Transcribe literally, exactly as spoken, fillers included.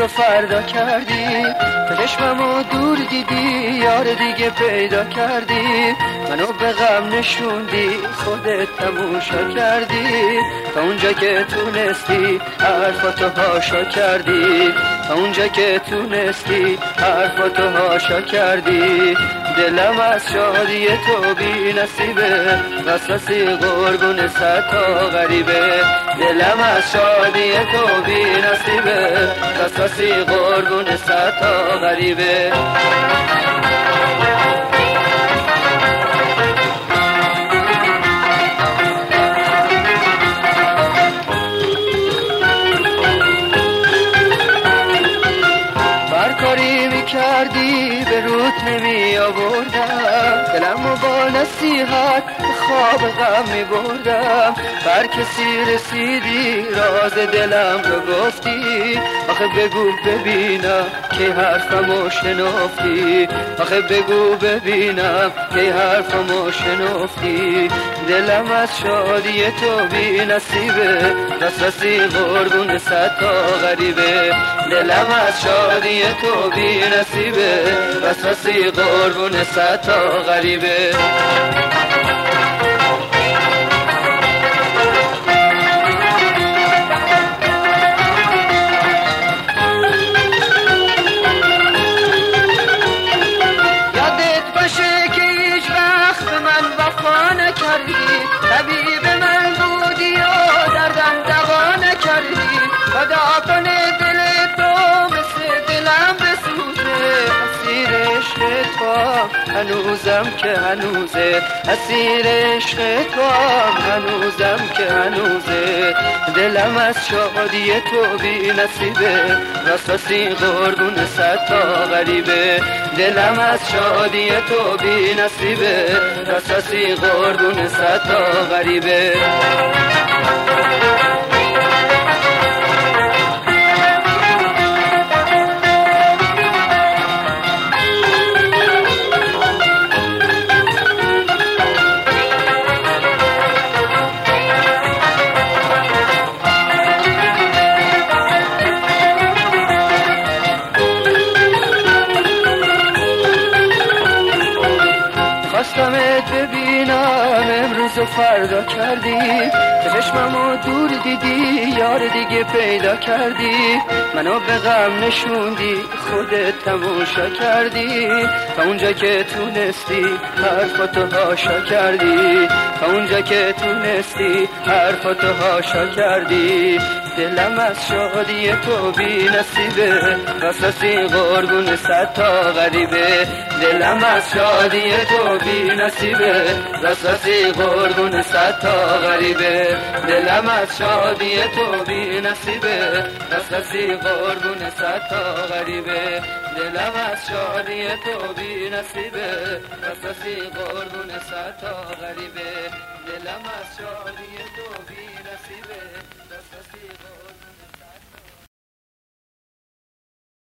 فردا کردی، تو چشممو دور دیدی یار دیگه پیدا کردی، منو به غم نشوندی خودت تموشا کردی، تا اونجا که تونستی حرفاتو هاشا کردی، تا اونجا که تونستی حرفاتو هاشا کردی، دلم از شادی تو بی نصیبه، وسوسی قربون صد تا غریبه، دلم از شادی تو بی نصیبه، وسوسی قربون صد تا غریبه. کاری میکردی به روت نمی آوردم، دلمو با نصیحت به خواب غم میبردم، بر کسی رسیدی راز دلم رو گفتی، آخه بگو ببینم که حرفمو شنفتی، آخه بگو ببینم که حرفمو شنفتی، دلم از شادی تو بی نصیبه، وسوسی قربون صد تا غریبه، دلم از شادی تو بی نصیبه، وسوسی قربون صد تا غریبه. یادت باشه که هیچ وقت به من وفا نکردی، طبیب من بودی و دردم دوا نکردی، خدا کنه دل تو مثل دلم بسوزه، اسیر عشق تو هنوزم که هنوزه، اسیر عشق تو هنوزم که هنوزه، دلم از شادی تو بی نصیبه، وسوسی قربون صد تا غریبه، دلم از شادی تو بی نصیبه، وسوسی قربون صد تا غریبه. خواستمت ببینم امروز و فردا کردی، چشممو دور دیدی یار دیگه پیدا کردی، منو به غم نشوندی خودت تماشا کردی، تا اونجا که تونستی حرفاتو هاشا کردی، تا اونجا که تونستی حرفاتو هاشا کردی، دلم از شادی تو بی نصیبه، وسوسی قربون صد تا غریبه، دلم از شادی تو بی نصیبه، وسوسی قربون صد تا غریبه، دلم از شادی تو بی نصیبه، وسوسی قربون صد تا غریبه، دلم از شادی تو بی نصیبه، وسوسی قربون صد تا غریبه، دلم از شادی تو بی نصیبه، وسوسی قربون